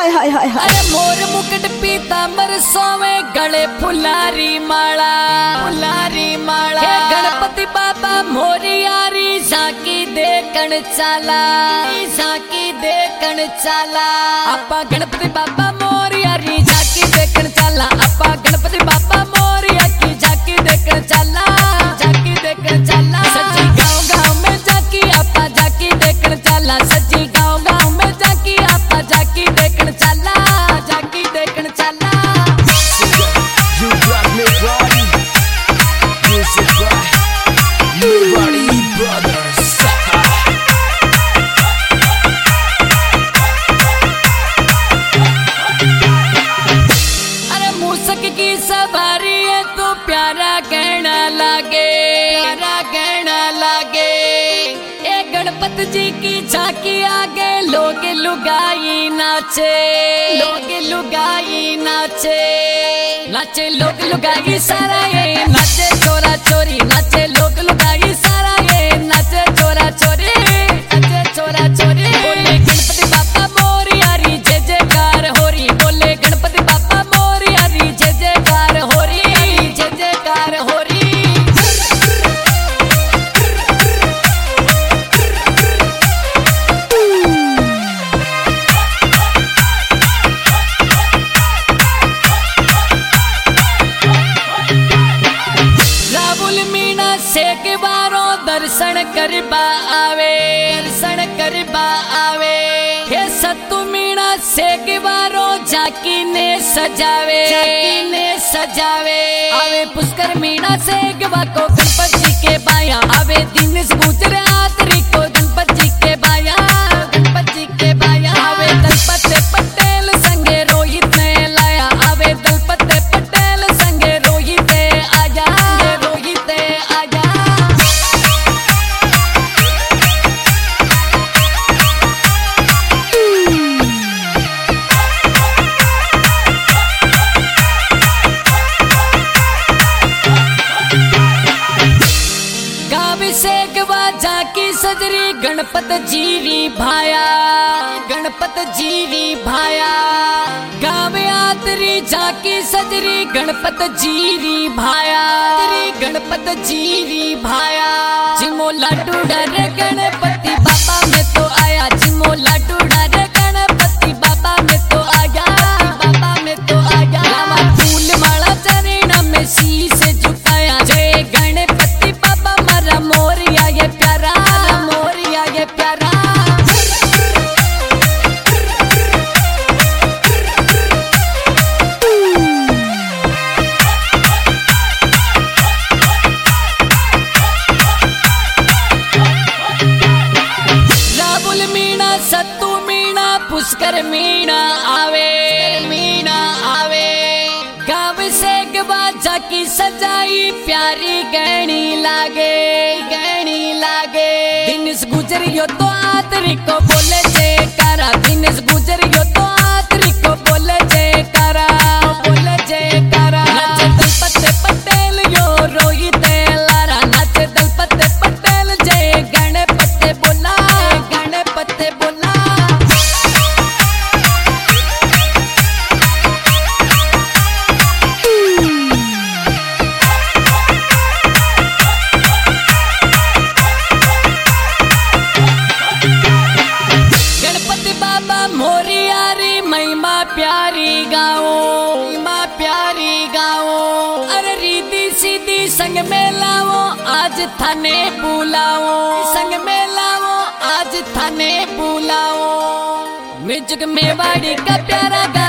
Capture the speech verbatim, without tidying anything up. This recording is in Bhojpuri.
हाय हाय हाय हाय। अरे मोर मुकुट पीतांबर सोवे गले फुलारी माला फुलारी माला। हे गणपति बाबा मोरियारी झांकी देखण चाला झांकी देखण चाला। आपा गणपति बाबा मोरियारी झांकी देखण चाला। आपा गणपति बाबा मोरिया की झांकी देखण चाला झांकी देखण चाला। सच्ची गाँव गाँव में झांकी आपा झांकी देखण चाला। सच्ची गाँव गाँव में झांकी आपा झांकी देखण चाला झांकी देखण चाला। You got me body, music by Nobody Brothers. अरे मूसक की सवारी है तो प्यारा कहना लागे प्यारा कहना लागे। ए गणपति जी की झांकी आगे लोग लुगाई नाचे लोग लुगाई नाचे नाचे लोग लुगाई सारा ये नाचे चोरा चोरी नाचे लोग लुगाई सारा ये नाचे चोरा चोरी नाचे चोरा चोरी। बोले गणपति बाबा मोरियारी जय जयकार हो रही। बोले गणपति बाबा मोरियारी जय जयकार हो रही जय जयकार हो रही। राहुल मीना से के बारो दर्शन करबा आवे दर्शन करबा आवे। हे सत्तू मीना से के बारो झांकी ने सजावे झांकी ने सजावे। आवे पुष्कर मीना से गवा को गणपति जी के बाया आवे दिन से गुजरे आतरी को गणपति जी के बाया गणपति जी के बाया। आवे दलपत पटेल संगे रोहित ने लाया आवे दलपत पटेल संगे रोहित आया रोहित आया। गाँव से गवा झांकी सजरी गणपत जीरी भाया गणपत जीरी भाया। गाँव आतरी झांकी सजरी गणपत जीरी भाया गणपत जीरी भाया। जिमो लाडू डर गणपति बाबा में तो आया जिमो लाडू डर गणपति बाबा में तो आया बाबा में तो आया। लावा फूल माला चरणा में शीश झुकाया जय गणपति बाबा मारा मोरिया ये प्यारा मोरिया ये प्यारा। राहुल मीना सत्तू मीना पुष्कर मीना आवे मीना आवे। गाँव से गवा झांकी सजाई प्यारी गहनी लागे गहनी लागे। दिन से गुजरियो तो आतरी को बोले जयकारा दिन से गुजरियो तो आतरी को बोले जयकारा बोले जयकारा। नाचे दलपत पटेल यो रोहित लारा नाचे दलपत पटेल जय गणपति बोला गणपति बोला। गणपति बाबा मोरियारी महिमा प्यारी गाओ महिमा प्यारी गाओ। अरे रीति सीधी संग में लाओ आज थाने बुलाओ संग में लाओ आज थाने बुलाओ। म्यूजिक मेवाड़ी का प्यारा गा